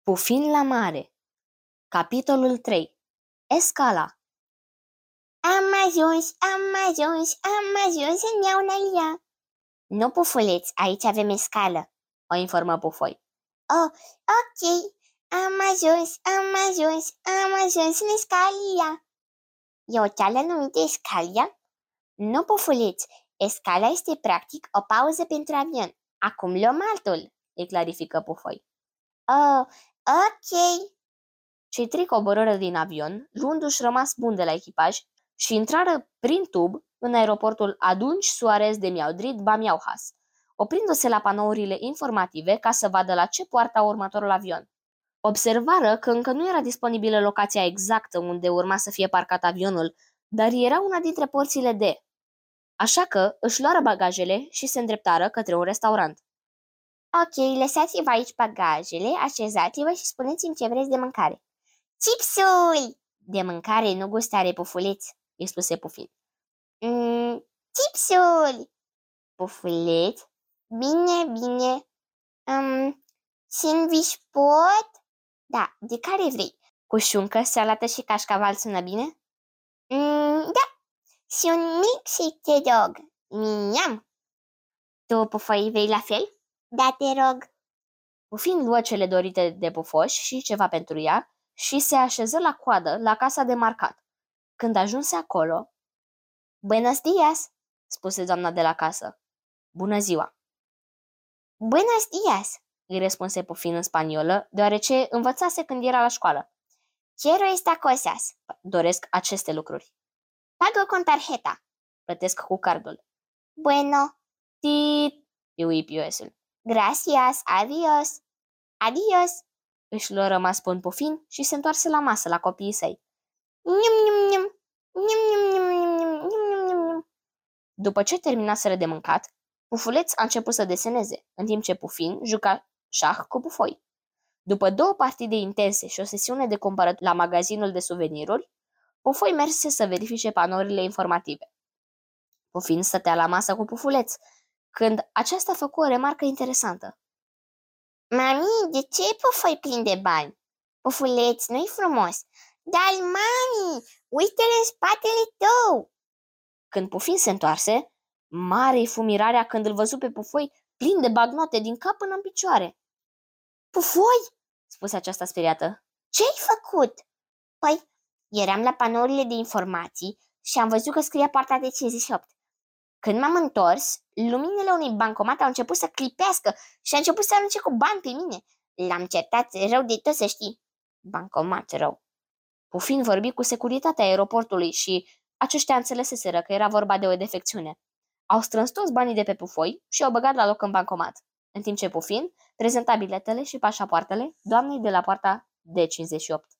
Pufin la mare. Capitolul 3. Escala. Am ajuns în Neaunalia. Nu, pufuleț, aici avem escală, O informă Pufoi. Oh, ok, am ajuns în Escalia. E o ceală numită Escalia? Nu, pufuleț, escala este practic o pauză pentru avion. Acum luăm altul, îi clarifică Pufoi. Oh, ok. Cei trei coborără din avion, luându-și rămas bun de la echipaj și intrară prin tub în aeroportul Adunci Suarez de Miaudrid Bamiauhas, oprindu-se la panourile informative ca să vadă la ce poarta următorul avion. Observară că încă nu era disponibilă locația exactă unde urma să fie parcat avionul, dar era una dintre porțile D. Așa că își luară bagajele și se îndreptară către un restaurant. Ok, lăsați-vă aici bagajele, așezați-vă și spuneți-mi ce vreți de mâncare. Chipsuri! De mâncare, nu gustare, pufuleț, îi spuse Pufin. Chipsuri! Pufuleț? Bine. Sandwich pot? Da, de care vrei? Cu șuncă, salată și cașcaval sună bine? Da, și un milkshake, te rog. Miam! Tu, Pufoi, vrei la fel? Da, te rog. Pufin luă cele dorite de Pufoș și ceva pentru ea și se așeză la coadă la casa de marcat. Când ajunse acolo, Buenos días, spuse doamna de la casă. Bună ziua! Buenos días, îi răspunse Pufin în spaniolă, deoarece învățase când era la școală. Quiero esta cosas. Doresc aceste lucruri. Pago con tarjeta. Plătesc cu cardul. Bueno. Tit, piui POS-ul. Gracias, adiós. Adiós. Își luă rămas până Pufin și se întoarse la masă la copiii săi. După ce terminaseră de mâncat, Pufuleț a început să deseneze, în timp ce Pufin juca șah cu Pufoi. După 2 partide intense și o sesiune de cumpărat la magazinul de suveniruri, Pufoi merse să verifice panourile informative. Pufin stătea la masă cu Pufuleț, când aceasta făcu o remarcă interesantă. Mami, de ce Pufoi plin de bani? Pufuleț, nu-i frumos. Dar, mami, uite-le în spatele tău! Când Pufin se întoarse, mare-i fu mirarea când îl văzu pe Pufoi plin de bagnote din cap până în picioare. Pufoi, spuse aceasta speriată. Ce-ai făcut? Păi, eram la panourile de informații și am văzut că scria poarta de 58. Când m-am întors, luminile unui bancomat au început să clipească și a început să arunce cu bani pe mine. L-am certat rău de tot, să știi. Bancomat rău. Pufin vorbi cu securitatea aeroportului și aceștia înțeleseseră că era vorba de o defecțiune. Au strâns toți banii de pe Pufoi și au băgat la loc în bancomat, în timp ce Pufin prezenta biletele și pașapoartele doamnei de la poarta D58.